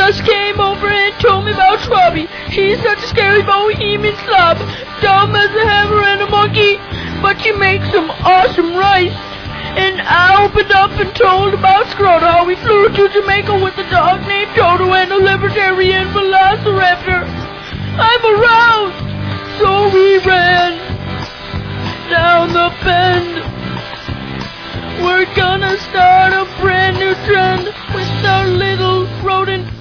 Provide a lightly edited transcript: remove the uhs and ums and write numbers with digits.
just came over and told me about Scrubby. She's such a scary bohemian slob, dumb as a hammer and a monkey, but she makes some awesome rice. And I opened up and told about Scroto, how we flew to Jamaica with a dog named Toto and a libertarian velociraptor. I'm aroused, so we ran down the bend. We're gonna start a brand new trend with our little rodent